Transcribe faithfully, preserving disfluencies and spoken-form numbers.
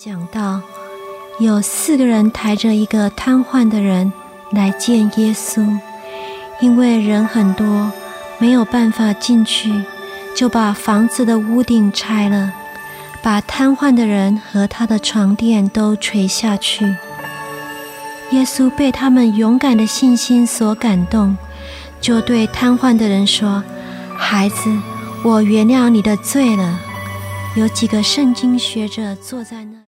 讲到有四个人抬着一个瘫痪的人来见耶稣，因为人很多，没有办法进去，就把房子的屋顶拆了，把瘫痪的人和他的床垫都垂下去。耶稣被他们勇敢的信心所感动，就对瘫痪的人说：孩子，我原谅你的罪了。有几个圣经学者坐在那